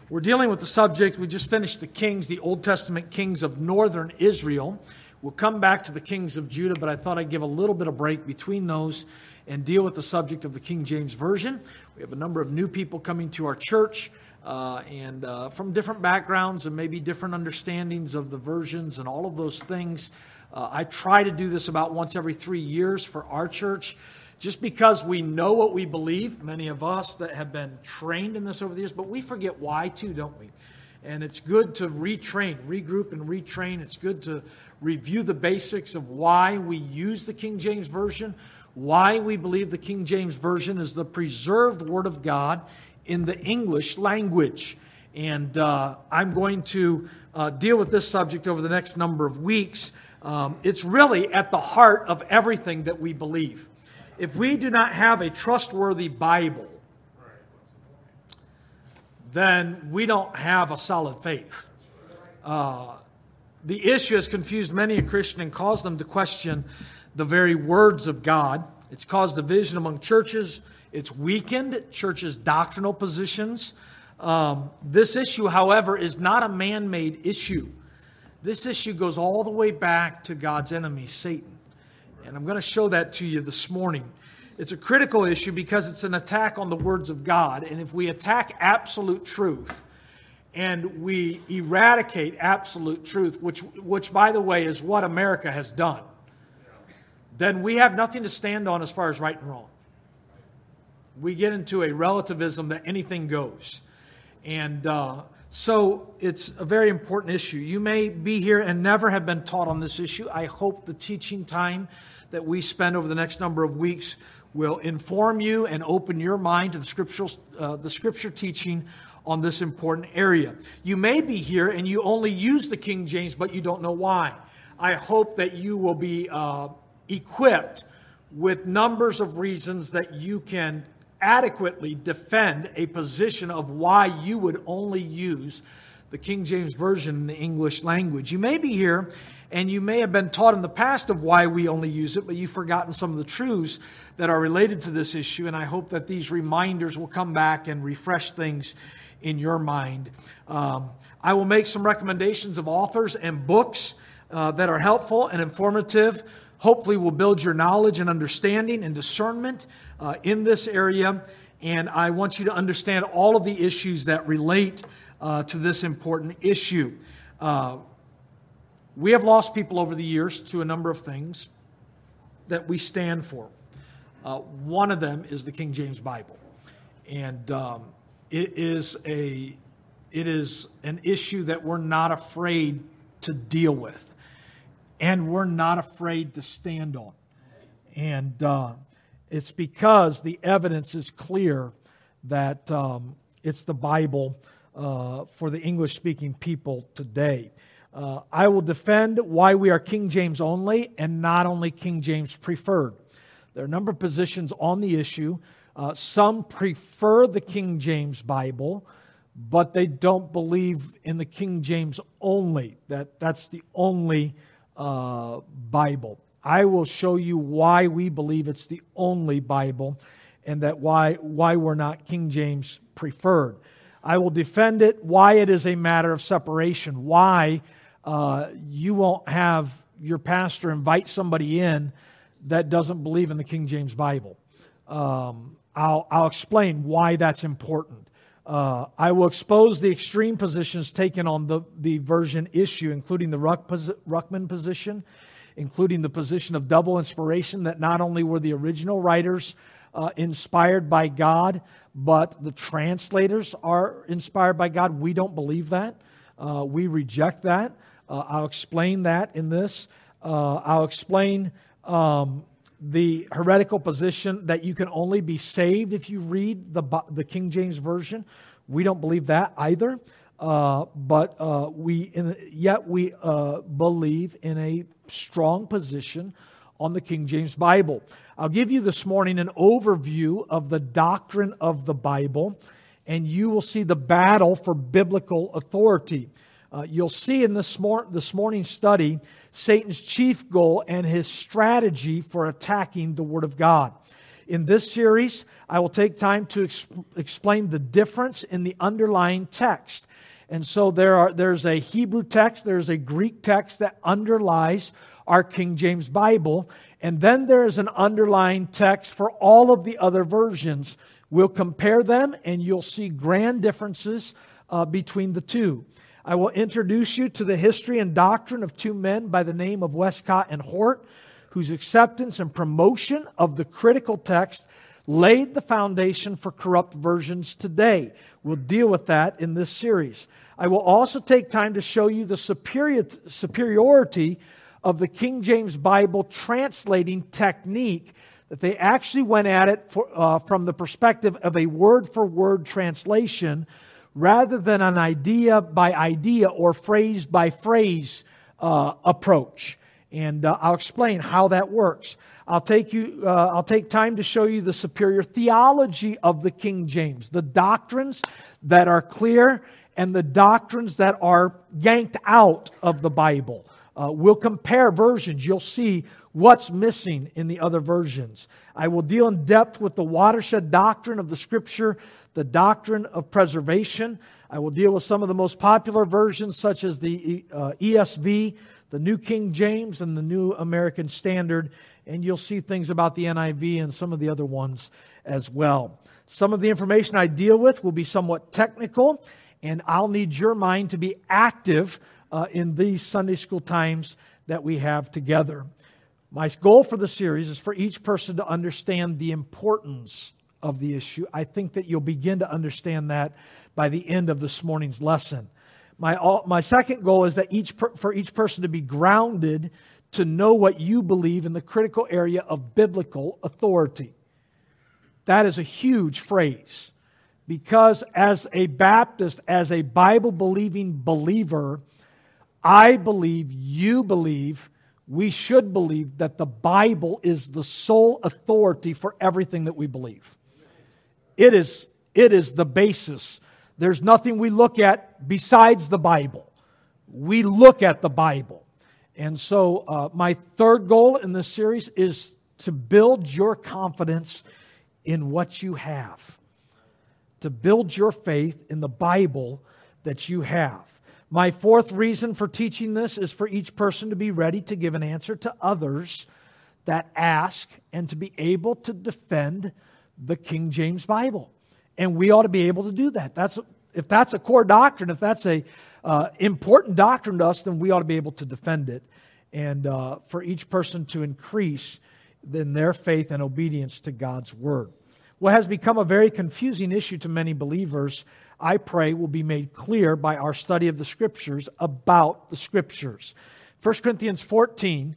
We're dealing with the subject. We just finished the kings, the Old Testament kings of northern Israel. We'll come back to the kings of Judah, but I thought I'd give a little bit of break between those and deal with the subject of the King James Version. We have a number of new people coming to our church and from different backgrounds and maybe different understandings of the versions and all of those things. I try to do this about once every 3 years for our church, just because we know what we believe, many of us that have been trained in this over the years, but we forget why too, don't we? And it's good to retrain, regroup and retrain. It's good to review the basics of why we use the King James Version, why we believe the King James Version is the preserved Word of God in the English language. And I'm going to deal with this subject over the next number of weeks. It's really at the heart of everything that we believe. If we do not have a trustworthy Bible, then we don't have a solid faith. The issue has confused many a Christian and caused them to question the very words of God. It's caused division among churches. It's weakened churches' doctrinal positions. This issue, however, is not a man-made issue. This issue goes all the way back to God's enemy, Satan. And I'm going to show that to you this morning. It's a critical issue because it's an attack on the words of God. And if we attack absolute truth and we eradicate absolute truth, which by the way is what America has done, then we have nothing to stand on as far as right and wrong. We get into a relativism that anything goes. And so it's a very important issue. You may be here and never have been taught on this issue. I hope the teaching time that we spend over the next number of weeks will inform you and open your mind to the scripture teaching on this important area. You may be here and you only use the King James, but you don't know why. I hope that you will be equipped with numbers of reasons that you can adequately defend a position of why you would only use the King James Version in the English language. You may be here and you may have been taught in the past of why we only use it, but you've forgotten some of the truths that are related to this issue, and I hope that these reminders will come back and refresh things in your mind. I will make some recommendations of authors and books that are helpful and informative. Hopefully will build your knowledge and understanding and discernment in this area, and I want you to understand all of the issues that relate to this important issue. We have lost people over the years to a number of things that we stand for. One of them is the King James Bible. And it is an issue that we're not afraid to deal with. And we're not afraid to stand on. And it's because the evidence is clear that it's the Bible for the English-speaking people today. I will defend why we are King James only and not only King James preferred. There are a number of positions on the issue. Some prefer the King James Bible, but they don't believe in the King James only. That's the only Bible. I will show you why we believe it's the only Bible and that why we're not King James preferred. I will defend it, why it is a matter of separation, why you won't have your pastor invite somebody in that doesn't believe in the King James Bible. I'll explain why that's important. I will expose the extreme positions taken on the version issue, including the Ruckman position, including the position of double inspiration, that not only were the original writers inspired by God, but the translators are inspired by God. We don't believe that. We reject that. I'll explain that in this. I'll explain the heretical position that you can only be saved if you read the King James Version. We don't believe that either. But we believe in a strong position on the King James Bible. I'll give you this morning an overview of the doctrine of the Bible, and you will see the battle for biblical authority. You'll see in this morning's study Satan's chief goal and his strategy for attacking the Word of God. In this series, I will take time to explain the difference in the underlying text. And so there's a Hebrew text, there's a Greek text that underlies our King James Bible, and then there is an underlying text for all of the other versions. We'll compare them, and you'll see grand differences between the two. I will introduce you to the history and doctrine of two men by the name of Westcott and Hort, whose acceptance and promotion of the critical text laid the foundation for corrupt versions today. We'll deal with that in this series. I will also take time to show you the superiority of the King James Bible translating technique, that they actually went at it from the perspective of a word-for-word translation rather than an idea-by-idea or phrase-by-phrase approach. And I'll explain how that works. I'll take time to show you the superior theology of the King James, the doctrines that are clear and the doctrines that are yanked out of the Bible. We'll compare versions. You'll see what's missing in the other versions. I will deal in depth with the watershed doctrine of the Scripture, the doctrine of preservation. I will deal with some of the most popular versions, such as the ESV, the New King James, and the New American Standard. And you'll see things about the NIV and some of the other ones as well. Some of the information I deal with will be somewhat technical, and I'll need your mind to be active in these Sunday school times that we have together. My goal for the series is for each person to understand the importance of the issue. I think that you'll begin to understand that by the end of this morning's lesson. My second goal is that for each person to be grounded to know what you believe in the critical area of biblical authority. That is a huge phrase, because as a Baptist, as a Bible-believing believer, I believe, you believe, we should believe that the Bible is the sole authority for everything that we believe. It is the basis. There's nothing we look at besides the Bible. We look at the Bible. And so my third goal in this series is to build your confidence in what you have. To build your faith in the Bible that you have. My fourth reason for teaching this is for each person to be ready to give an answer to others that ask and to be able to defend the King James Bible. And we ought to be able to do that. If that's a core doctrine, if that's a important doctrine to us, then we ought to be able to defend it. And for each person to increase in their faith and obedience to God's Word. What has become a very confusing issue to many believers, I pray, will be made clear by our study of the Scriptures about the Scriptures. 1 Corinthians 14,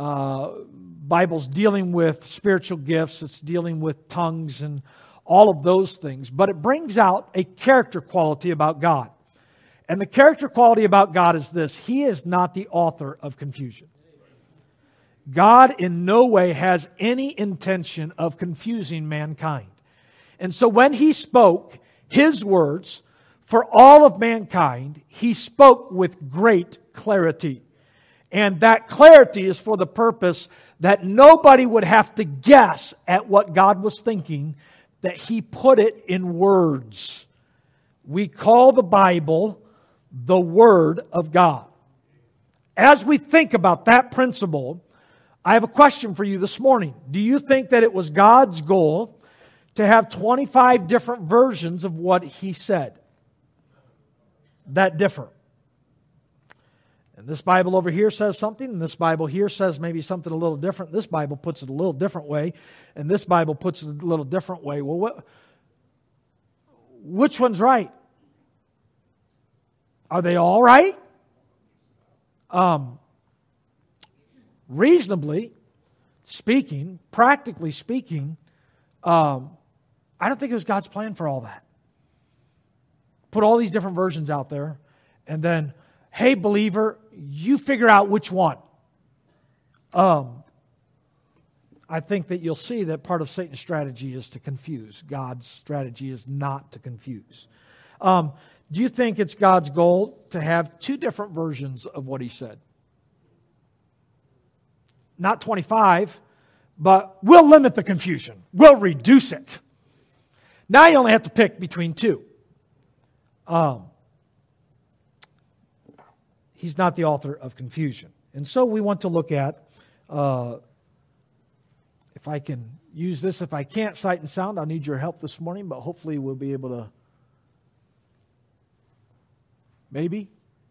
Bible's dealing with spiritual gifts, it's dealing with tongues and all of those things, but it brings out a character quality about God. And the character quality about God is this: He is not the author of confusion. God in no way has any intention of confusing mankind. And so when He spoke His words for all of mankind, He spoke with great clarity. And that clarity is for the purpose that nobody would have to guess at what God was thinking, that He put it in words. We call the Bible the Word of God. As we think about that principle, I have a question for you this morning. Do you think that it was God's goal to have 25 different versions of what He said that differ? And this Bible over here says something, and this Bible here says maybe something a little different. This Bible puts it a little different way, and this Bible puts it a little different way. Well, which one's right? Are they all right? Reasonably speaking, practically speaking, I don't think it was God's plan for all that. Put all these different versions out there, and then, hey, believer, you figure out which one. I think that you'll see that part of Satan's strategy is to confuse. God's strategy is not to confuse. Do you think it's God's goal to have two different versions of what He said? Not 25, but we'll limit the confusion. We'll reduce it. Now you only have to pick between two. He's not the author of confusion. And so we want to look at, if I can use this, if I can't sight and sound, I'll need your help this morning, but hopefully we'll be able to, maybe?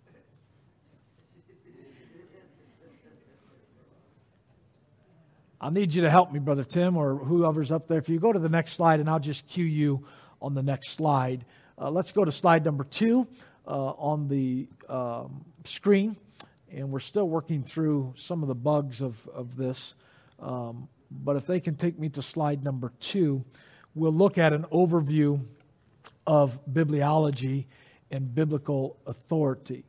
I'll need you to help me, Brother Tim, or whoever's up there. If you go to the next slide, and I'll just cue you on the next slide. Let's go to slide number 2 on the screen. And we're still working through some of the bugs of this. But if they can take me to slide number 2, we'll look at an overview of bibliology and biblical authority.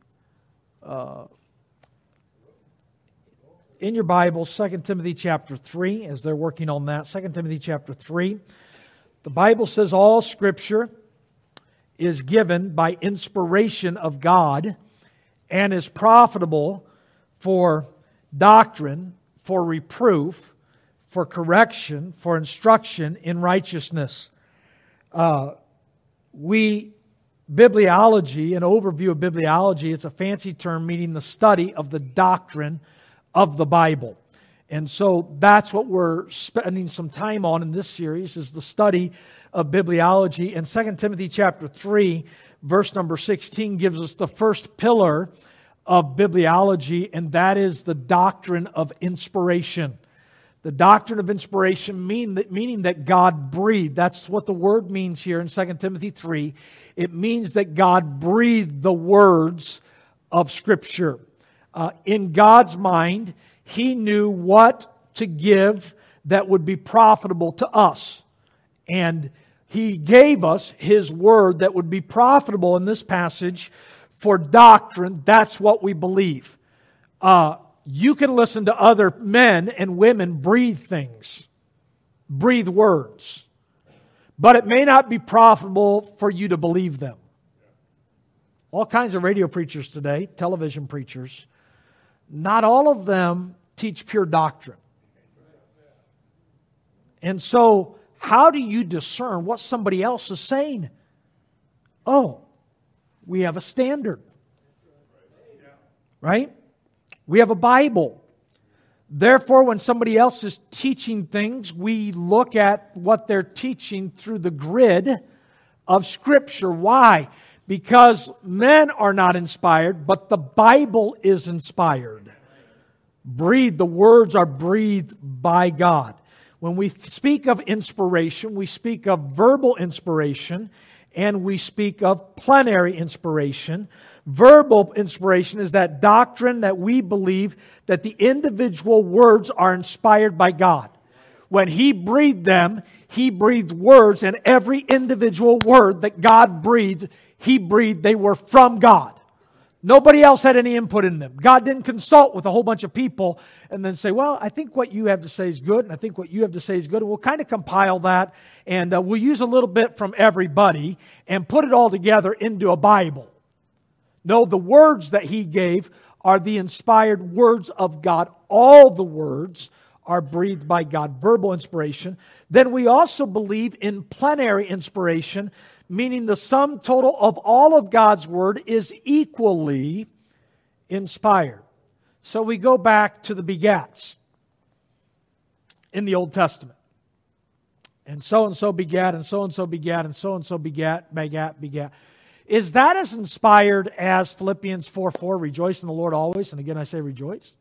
In your Bible, 2 Timothy chapter 3, as they're working on that, 2 Timothy chapter 3, the Bible says all Scripture is given by inspiration of God and is profitable for doctrine, for reproof, for correction, for instruction in righteousness. Bibliology, an overview of bibliology, it's a fancy term meaning the study of the doctrine of the Bible. And so that's what we're spending some time on in this series, is the study of bibliology. And 2 Timothy chapter 3, verse number 16 gives us the first pillar of bibliology, and that is the doctrine of inspiration. The doctrine of inspiration meaning that God breathed. That's what the word means here in 2 Timothy 3. It means that God breathed the words of Scripture. In God's mind, He knew what to give that would be profitable to us. And He gave us His word that would be profitable in this passage for doctrine. That's what we believe. You can listen to other men and women breathe things, breathe words, but it may not be profitable for you to believe them. All kinds of radio preachers today, television preachers, not all of them teach pure doctrine. And so, how do you discern what somebody else is saying? Oh, we have a standard. Right? We have a Bible. Therefore, when somebody else is teaching things, we look at what they're teaching through the grid of Scripture. Why? Because men are not inspired, but the Bible is inspired. The words are breathed by God. When we speak of inspiration, we speak of verbal inspiration, and we speak of plenary inspiration. Verbal inspiration is that doctrine that we believe that the individual words are inspired by God. When He breathed them, He breathed words, and every individual word that God breathed, He breathed, they were from God. Nobody else had any input in them. God didn't consult with a whole bunch of people and then say, well, I think what you have to say is good, and I think what you have to say is good, and we'll kind of compile that, and we'll use a little bit from everybody and put it all together into a Bible. No, the words that He gave are the inspired words of God. All the words are breathed by God, verbal inspiration. Then we also believe in plenary inspiration, meaning the sum total of all of God's Word is equally inspired. So we go back to the begats in the Old Testament. And so begat, and so begat, and so begat, begat. Is that as inspired as Philippians 4:4, rejoice in the Lord always? And again I say rejoice.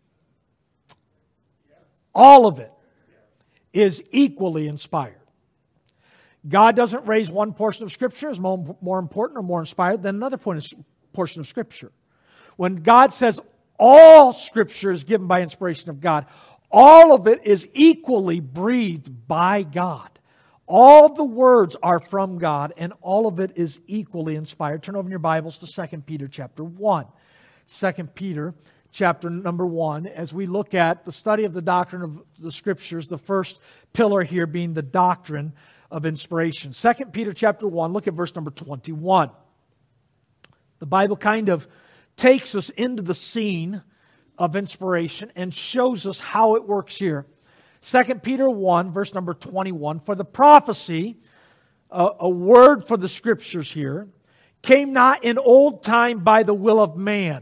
All of it is equally inspired. God doesn't raise one portion of Scripture as more important or more inspired than another portion of Scripture. When God says all Scripture is given by inspiration of God, all of it is equally breathed by God. All the words are from God, and all of it is equally inspired. Turn over in your Bibles to 2 Peter chapter 1. 2 Peter chapter number 1, as we look at the study of the doctrine of the Scriptures, the first pillar here being the doctrine of inspiration. 2 Peter chapter 1, look at verse number 21. The Bible kind of takes us into the scene of inspiration and shows us how it works here. 2 Peter 1, verse number 21, for the prophecy a word for the Scriptures here, came not in old time by the will of man.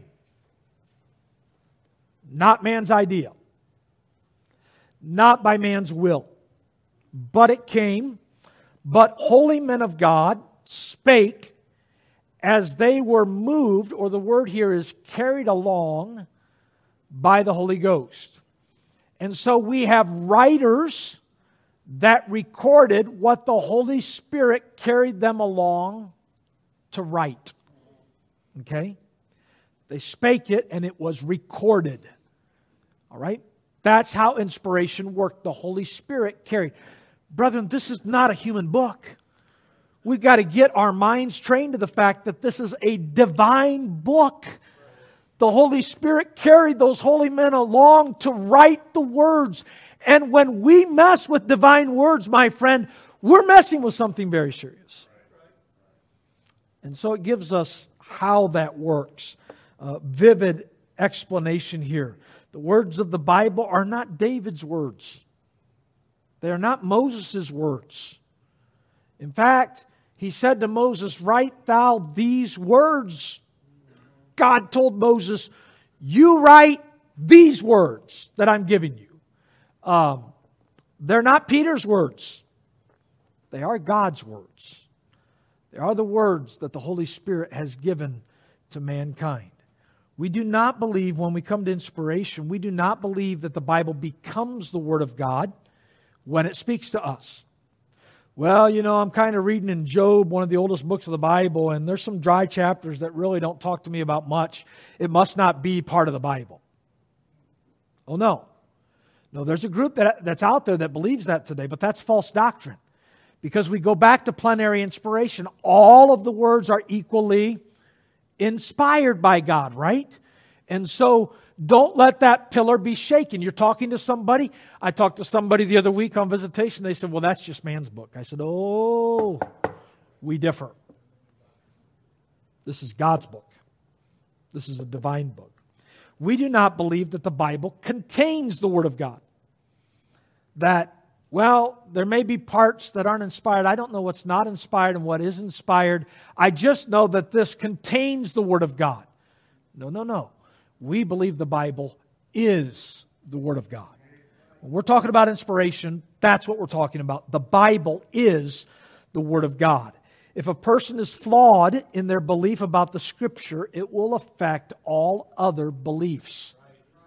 Not man's idea. Not by man's will. But it came, but holy men of God spake as they were moved, or the word here is carried along by the Holy Ghost. And so we have writers that recorded what the Holy Spirit carried them along to write. Okay? They spake it and it was recorded. All right? That's how inspiration worked. The Holy Spirit carried. Brethren, this is not a human book. We've got to get our minds trained to the fact that this is a divine book. The Holy Spirit carried those holy men along to write the words. And when we mess with divine words, my friend, we're messing with something very serious. And so it gives us how that works. Vivid explanation here. The words of the Bible are not David's words. They are not Moses' words. In fact, he said to Moses, "Write thou these words." God told Moses, "You write these words that I'm giving you." They're not Peter's words. They are God's words. They are the words that the Holy Spirit has given to mankind. We do not believe, when we come to inspiration, we do not believe that the Bible becomes the Word of God when it speaks to us. Well, I'm kind of reading in Job, one of the oldest books of the Bible, and there's some dry chapters that really don't talk to me about much. It must not be part of the Bible. Oh, no. No, there's a group that's out there that believes that today, but that's false doctrine. Because we go back to plenary inspiration. All of the words are equally inspired by God, right? And so don't let that pillar be shaken. You're talking to somebody. I talked to somebody the other week on visitation. They said, "Well, that's just man's book." I said, "Oh, we differ. This is God's book. This is a divine book." We do not believe that the Bible contains the Word of God. That, there may be parts that aren't inspired. I don't know what's not inspired and what is inspired. I just know that this contains the Word of God. No. We believe the Bible is the Word of God. When we're talking about inspiration, that's what we're talking about. The Bible is the Word of God. If a person is flawed in their belief about the Scripture, it will affect all other beliefs.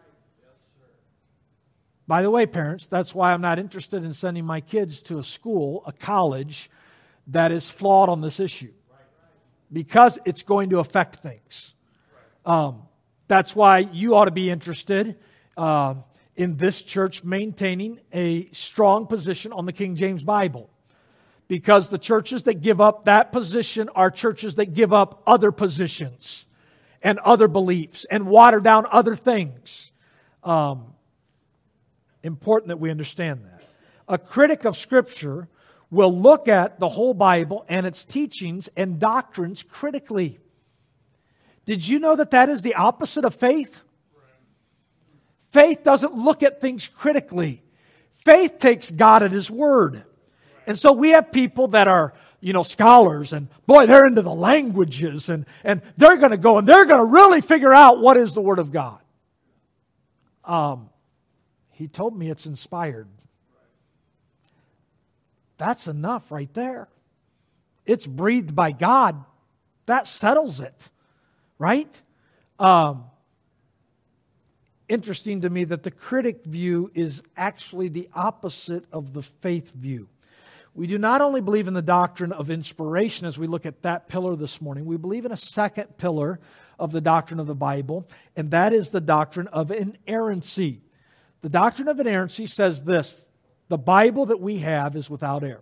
By the way, parents, that's why I'm not interested in sending my kids to a school, a college, that is flawed on this issue. Because it's going to affect things. That's why you ought to be interested in this church maintaining a strong position on the King James Bible. Because the churches that give up that position are churches that give up other positions and other beliefs and water down other things. Important that we understand that. A critic of Scripture will look at the whole Bible and its teachings and doctrines critically. Did you know that is the opposite of faith? Faith doesn't look at things critically. Faith takes God at His word. And so we have people that are, scholars, and boy, they're into the languages, and they're going to go and they're going to really figure out what is the Word of God. He told me it's inspired. That's enough right there. It's breathed by God. That settles it, right? Interesting to me that the critic view is actually the opposite of the faith view. We do not only believe in the doctrine of inspiration as we look at that pillar this morning, we believe in a second pillar of the doctrine of the Bible, and that is the doctrine of inerrancy. The doctrine of inerrancy says this: the Bible that we have is without error.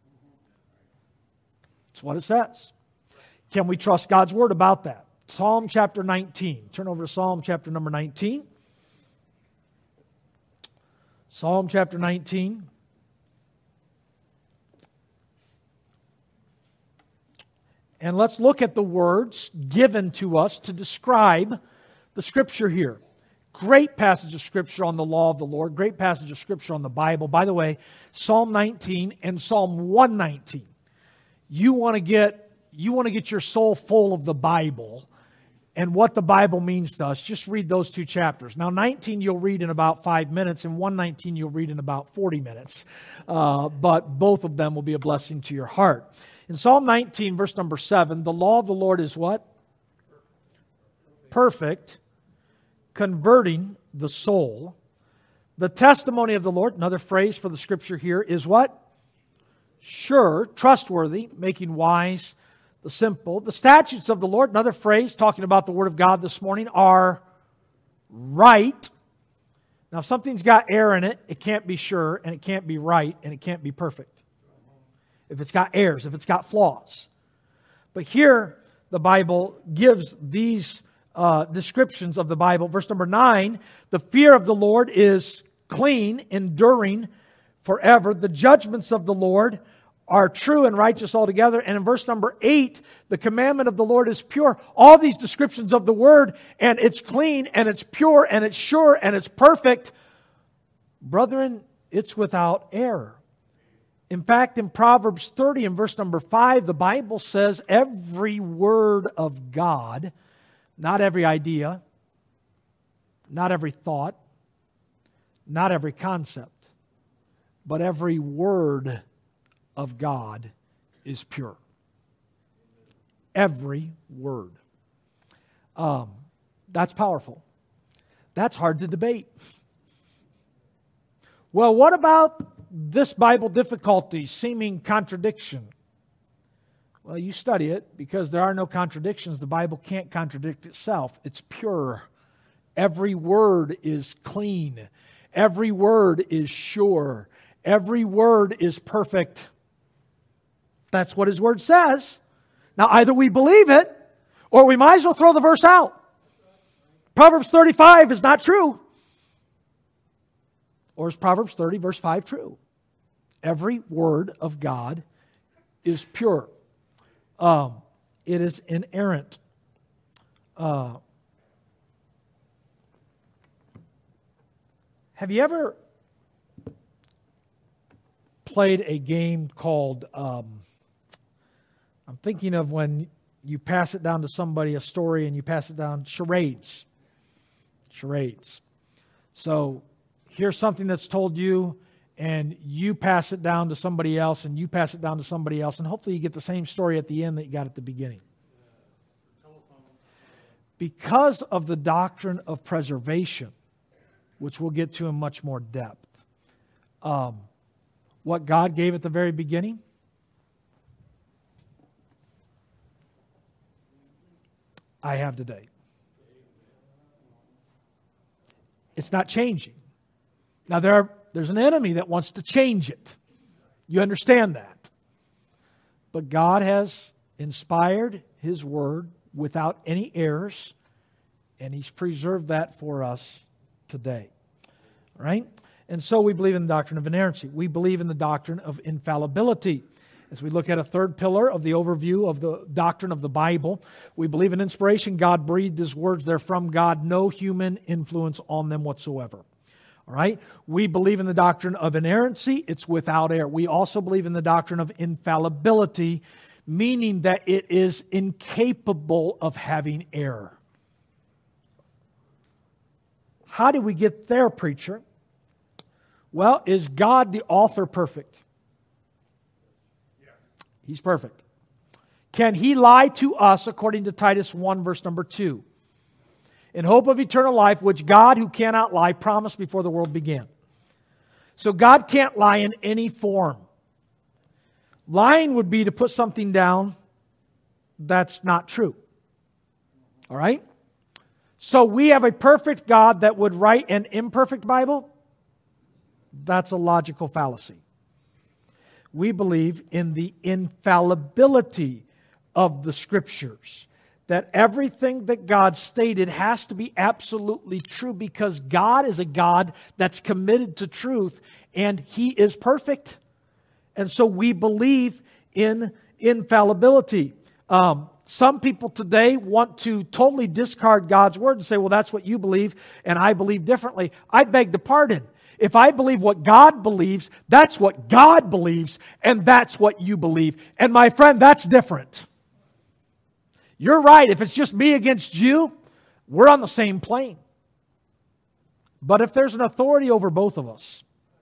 That's what it says. Can we trust God's Word about that? Psalm chapter 19. Turn over to Psalm chapter number 19. Psalm chapter 19. And let's look at the words given to us to describe the Scripture here. Great passage of Scripture on the law of the Lord. Great passage of Scripture on the Bible. By the way, Psalm 19 and Psalm 119. you want to get your soul full of the Bible and what the Bible means to us, just read those two chapters. Now, 19 you'll read in about 5 minutes, and 119 you'll read in about 40 minutes. But both of them will be a blessing to your heart. In Psalm 19, verse number 7, the law of the Lord is what? Perfect, converting the soul. The testimony of the Lord, another phrase for the scripture here, is what? Sure, trustworthy, making wise the simple. The statutes of the Lord, another phrase talking about the Word of God this morning, are right. Now, if something's got error in it, it can't be sure, and it can't be right, and it can't be perfect. If it's got errors, if it's got flaws. But here, the Bible gives these descriptions of the Bible. Verse number 9, the fear of the Lord is clean, enduring forever. The judgments of the Lord are true and righteous altogether. And in verse number 8, the commandment of the Lord is pure. All these descriptions of the Word, and it's clean, and it's pure, and it's sure, and it's perfect. Brethren, it's without error. In fact, in Proverbs 30 and verse number 5, the Bible says every word of God, not every idea, not every thought, not every concept, but every word of God is pure. Every word. That's powerful. That's hard to debate. Well, what about this Bible difficulty, seeming contradiction? Well, you study it because there are no contradictions. The Bible can't contradict itself. It's pure. Every word is clean. Every word is sure. Every word is perfect. That's what His Word says. Now, either we believe it, or we might as well throw the verse out. Proverbs 35 is not true. Or is Proverbs 30, verse 5 true? Every word of God is pure. It is inerrant. Have you ever played a game called, I'm thinking of when you pass it down to somebody, a story, and you pass it down, charades. Charades. So here's something that's told you, and you pass it down to somebody else, and you pass it down to somebody else, and hopefully you get the same story at the end that you got at the beginning. Because of the doctrine of preservation, which we'll get to in much more depth, what God gave at the very beginning, I have today. It's not changing. Now, there's an enemy that wants to change it. You understand that. But God has inspired His Word without any errors, and He's preserved that for us today. Right? And so we believe in the doctrine of inerrancy. We believe in the doctrine of infallibility. As we look at a third pillar of the overview of the doctrine of the Bible, we believe in inspiration. God breathed His words. They're from God. No human influence on them whatsoever. All right? We believe in the doctrine of inerrancy. It's without error. We also believe in the doctrine of infallibility, meaning that it is incapable of having error. How do we get there, preacher? Well, is God the author perfect? Yes. He's perfect. Can He lie to us according to Titus 1 verse number 2? In hope of eternal life, which God, who cannot lie, promised before the world began. So God can't lie in any form. Lying would be to put something down that's not true. All right? So we have a perfect God that would write an imperfect Bible? That's a logical fallacy. We believe in the infallibility of the Scriptures. That everything that God stated has to be absolutely true because God is a God that's committed to truth and He is perfect. And so we believe in infallibility. Some people today want to totally discard God's Word and say, well, that's what you believe and I believe differently. I beg to pardon. If I believe what God believes, that's what God believes, and that's what you believe. And my friend, that's different. You're right. If it's just me against you, we're on the same plane. But if there's an authority over both of us,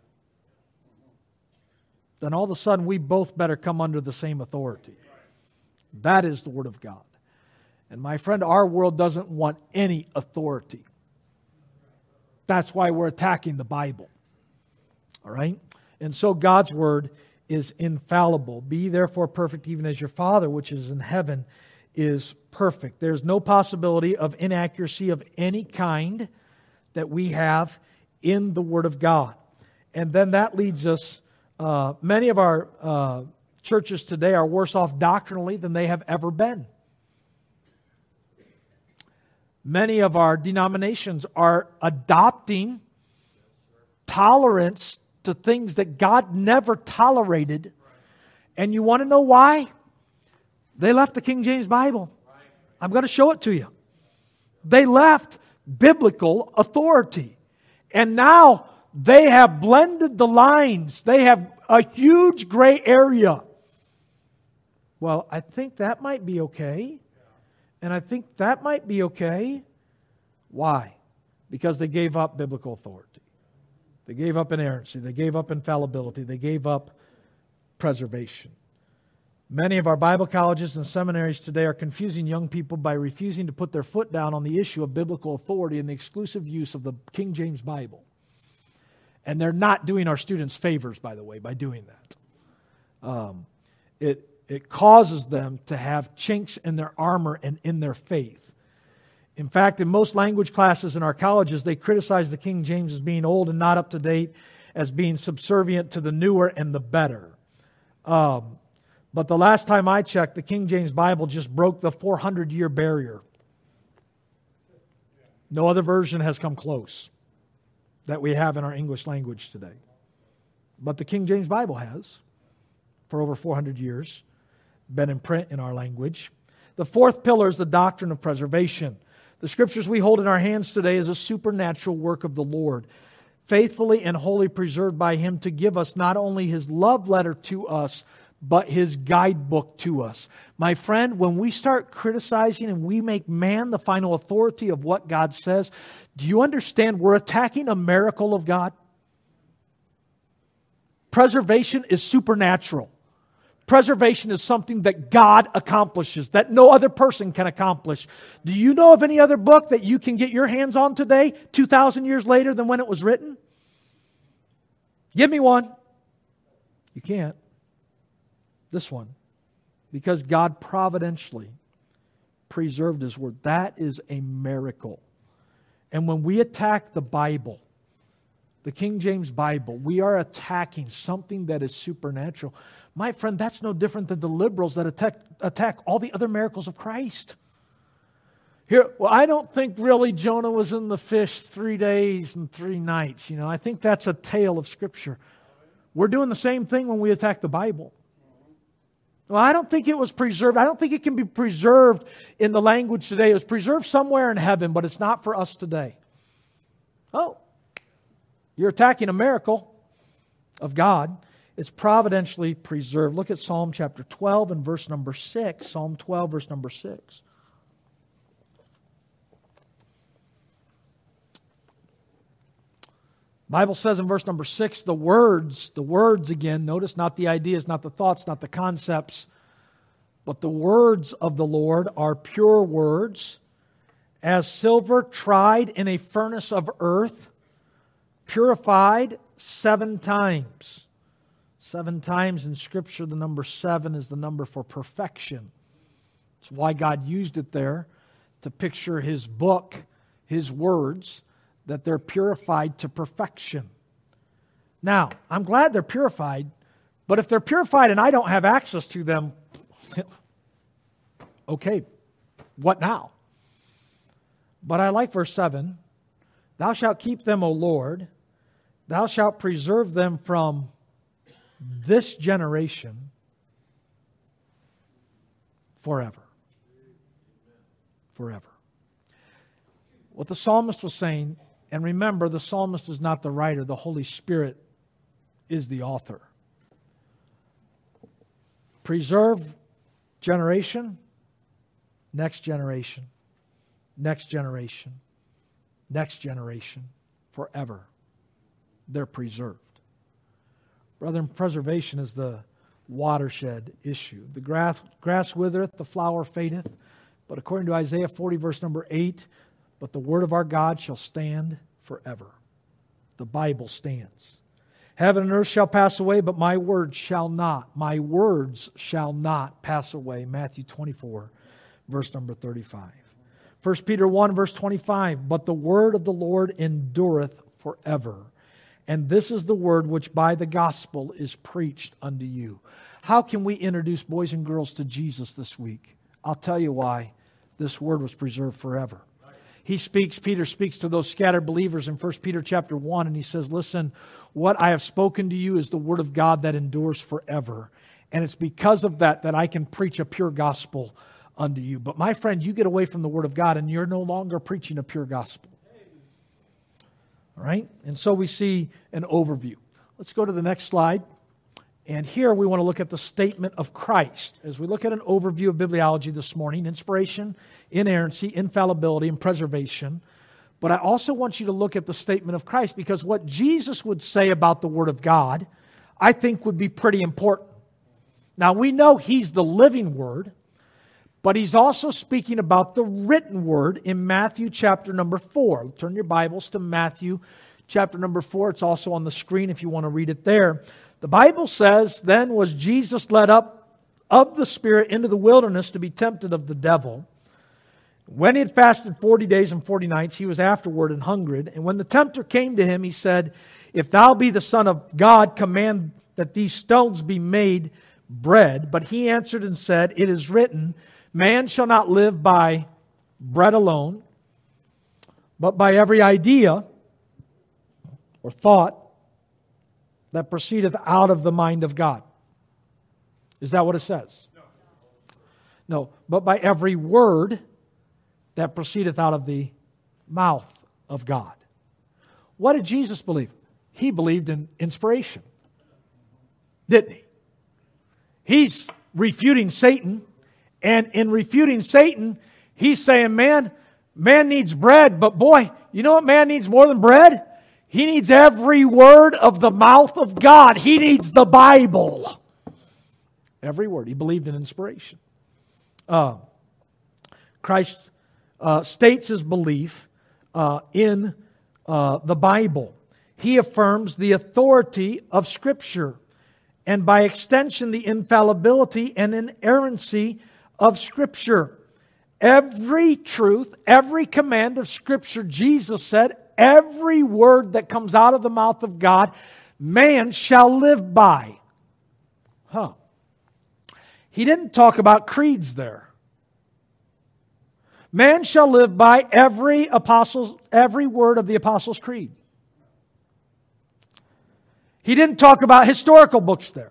then all of a sudden we both better come under the same authority. That is the Word of God. And my friend, our world doesn't want any authority. That's why we're attacking the Bible. All right? And so God's Word is infallible. Be therefore perfect even as your Father which is in heaven is perfect. There's no possibility of inaccuracy of any kind that we have in the Word of God. And then that leads us, many of our churches today are worse off doctrinally than they have ever been. Many of our denominations are adopting tolerance to things that God never tolerated. And you want to know why? They left the King James Bible. I'm going to show it to you. They left biblical authority. And now they have blended the lines. They have a huge gray area. Well, I think that might be okay. And I think that might be okay. Why? Because they gave up biblical authority. They gave up inerrancy. They gave up infallibility. They gave up preservation. Many of our Bible colleges and seminaries today are confusing young people by refusing to put their foot down on the issue of biblical authority and the exclusive use of the King James Bible. And they're not doing our students favors, by the way, by doing that. It causes them to have chinks in their armor and in their faith. In fact, in most language classes in our colleges, they criticize the King James as being old and not up to date, as being subservient to the newer and the better. But the last time I checked, the King James Bible just broke the 400-year barrier. No other version has come close that we have in our English language today. But the King James Bible has, for over 400 years, been in print in our language. The fourth pillar is the doctrine of preservation. The scriptures we hold in our hands today is a supernatural work of the Lord, faithfully and wholly preserved by Him to give us not only His love letter to us, but His guidebook to us. My friend, when we start criticizing and we make man the final authority of what God says, do you understand we're attacking a miracle of God? Preservation is supernatural. Preservation is something that God accomplishes, that no other person can accomplish. Do you know of any other book that you can get your hands on today, 2,000 years later than when it was written? Give me one. You can't. This one. Because God providentially preserved His Word. That is a miracle. And when we attack the Bible, the King James Bible, we are attacking something that is supernatural. My friend, that's no different than the liberals that attack all the other miracles of Christ. Here, well, I don't think really Jonah was in the fish 3 days and 3 nights. You know, I think that's a tale of Scripture. We're doing the same thing when we attack the Bible. Well, I don't think it was preserved. I don't think it can be preserved in the language today. It was preserved somewhere in heaven, but it's not for us today. Oh, you're attacking a miracle of God. It's providentially preserved. Look at Psalm chapter 12 and verse number 6. Psalm 12, verse number 6. Bible says in verse number 6, the words again, notice not the ideas, not the thoughts, not the concepts, but the words of the Lord are pure words, as silver tried in a furnace of earth, purified 7 times. 7 times in Scripture, the number 7 is the number for perfection. That's why God used it there to picture His book, His words, that they're purified to perfection. Now, I'm glad they're purified, but if they're purified and I don't have access to them, okay, what now? But I like verse 7. Thou shalt keep them, O Lord. Thou shalt preserve them from this generation forever. Forever. What the psalmist was saying, And remember, the psalmist is not the writer. The Holy Spirit is the author. Preserve generation, next generation, next generation, next generation, forever. They're preserved. Brethren, preservation is the watershed issue. The grass withereth, the flower fadeth, but according to Isaiah 40, verse number 8, but the word of our God shall stand forever. The Bible stands. Heaven and earth shall pass away, but my words shall not. My words shall not pass away. Matthew 24, verse number 35. 1 Peter 1, verse 25, but the word of the Lord endureth forever. And this is the word which by the gospel is preached unto you. How can we introduce boys and girls to Jesus this week? I'll tell you why this word was preserved forever. Peter speaks to those scattered believers in 1 Peter chapter 1, and he says, listen, what I have spoken to you is the word of God that endures forever. And it's because of that I can preach a pure gospel unto you. But my friend, you get away from the word of God and you're no longer preaching a pure gospel. All right? And so we see an overview. Let's go to the next slide. And here we want to look at the statement of Christ. As we look at an overview of bibliology this morning, inspiration, inerrancy, infallibility, and preservation. But I also want you to look at the statement of Christ, because what Jesus would say about the Word of God, I think would be pretty important. Now we know He's the living Word, but He's also speaking about the written Word in Matthew chapter number 4. Turn your Bibles to Matthew chapter number 4. It's also on the screen if you want to read it there. The Bible says, then was Jesus led up of the Spirit into the wilderness to be tempted of the devil. When he had fasted 40 days and 40 nights, he was afterward and hungered. And when the tempter came to him, he said, if thou be the Son of God, command that these stones be made bread. But he answered and said, it is written, man shall not live by bread alone, but by every idea or thought that proceedeth out of the mind of God. Is that what it says? No, but by every word that proceedeth out of the mouth of God. What did Jesus believe? He believed in inspiration, didn't he? He's refuting Satan, and in refuting Satan, he's saying, man needs bread, but boy, you know what man needs more than bread? He needs every word of the mouth of God. He needs the Bible. Every word. He believed in inspiration. Christ states his belief in the Bible. He affirms the authority of Scripture, and by extension the infallibility and inerrancy of Scripture. Every truth, every command of Scripture, Jesus said, every word that comes out of the mouth of God, man shall live by. He didn't talk about creeds there. Man shall live by every word of the Apostles' Creed. He didn't talk about historical books there.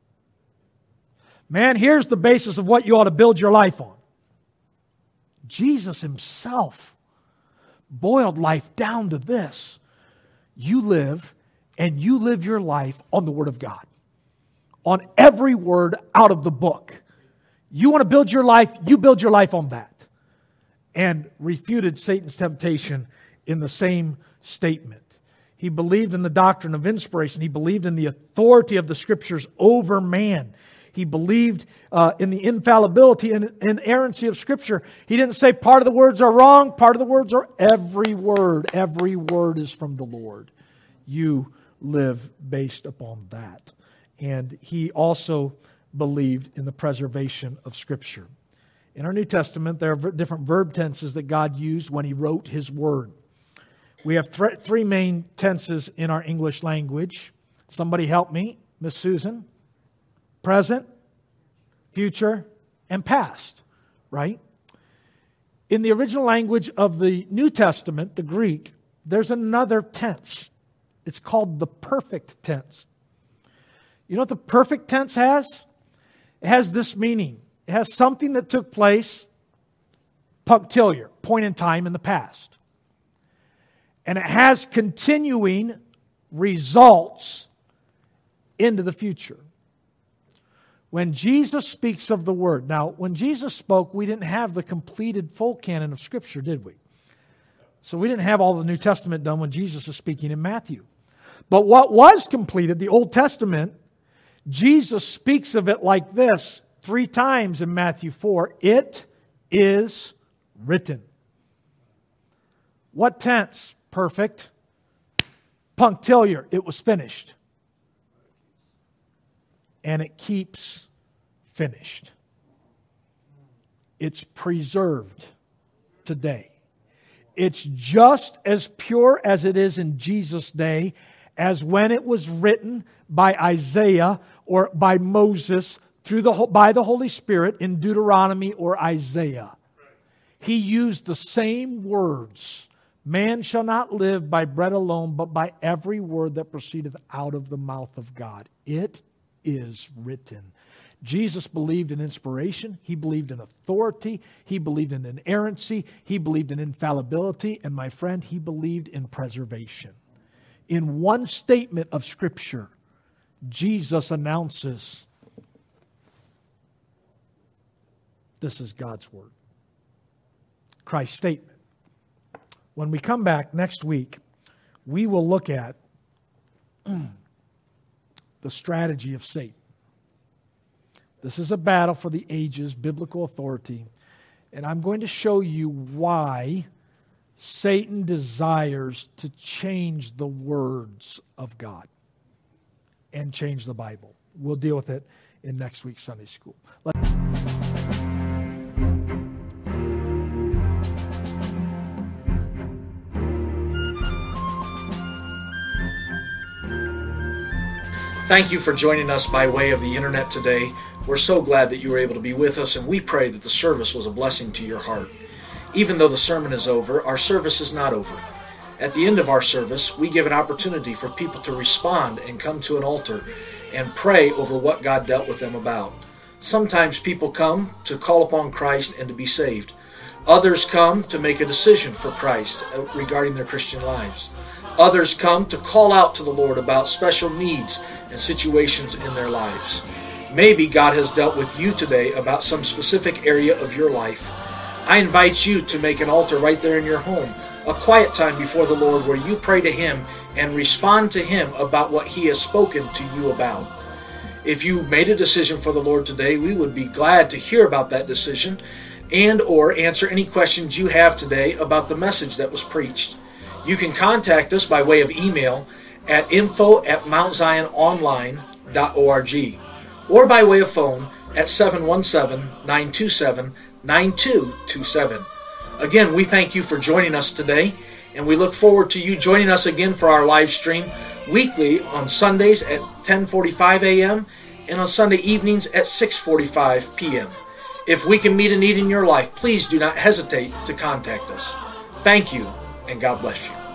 Man, here's the basis of what you ought to build your life on. Jesus himself boiled life down to this. You live your life on the Word of God. On every word out of the book. You want to build your life, you build your life on that. And refuted Satan's temptation in the same statement. He believed in the doctrine of inspiration. He believed in the authority of the Scriptures over man. He believed in the infallibility and inerrancy of Scripture. He didn't say part of the words are wrong, part of the words are every word is from the Lord. You live based upon that. And he also believed in the preservation of Scripture. In our New Testament, there are different verb tenses that God used when He wrote His Word. We have three main tenses in our English language. Somebody help me, Miss Susan. Present, future, and past, right? In the original language of the New Testament, the Greek, there's another tense. It's called the perfect tense. You know what the perfect tense has? It has this meaning. It has something that took place punctiliar, point in time in the past. And it has continuing results into the future. When Jesus speaks of the Word, now when Jesus spoke, we didn't have the completed full canon of Scripture, did we? So we didn't have all the New Testament done when Jesus is speaking in Matthew. But what was completed, the Old Testament, Jesus speaks of it like this 3 times in Matthew 4. It is written. What tense? Perfect. Punctiliar. It was finished. And it keeps finished. It's preserved today. It's just as pure as it is in Jesus' day as when it was written by Isaiah or by Moses by the Holy Spirit in Deuteronomy or Isaiah. He used the same words. Man shall not live by bread alone, but by every word that proceedeth out of the mouth of God. It is written. Jesus believed in inspiration. He believed in authority. He believed in inerrancy. He believed in infallibility. And my friend, he believed in preservation. In one statement of Scripture, Jesus announces, this is God's Word. Christ's statement. When we come back next week, we will look at the strategy of Satan. This is a battle for the ages, biblical authority. And I'm going to show you why Satan desires to change the words of God and change the Bible. We'll deal with it in next week's Sunday school. Thank you for joining us by way of the internet today. We're so glad that you were able to be with us, and we pray that the service was a blessing to your heart. Even though the sermon is over, our service is not over. At the end of our service, we give an opportunity for people to respond and come to an altar and pray over what God dealt with them about. Sometimes people come to call upon Christ and to be saved. Others come to make a decision for Christ regarding their Christian lives. Others come to call out to the Lord about special needs and situations in their lives. Maybe God has dealt with you today about some specific area of your life. I invite you to make an altar right there in your home, a quiet time before the Lord where you pray to Him and respond to Him about what He has spoken to you about. If you made a decision for the Lord today, we would be glad to hear about that decision and or answer any questions you have today about the message that was preached. You can contact us by way of email at info@mountziononline.org or by way of phone at 717-927-9227. Again, we thank you for joining us today, and we look forward to you joining us again for our live stream weekly on Sundays at 10:45 a.m. and on Sunday evenings at 6:45 p.m. If we can meet a need in your life, please do not hesitate to contact us. Thank you, and God bless you.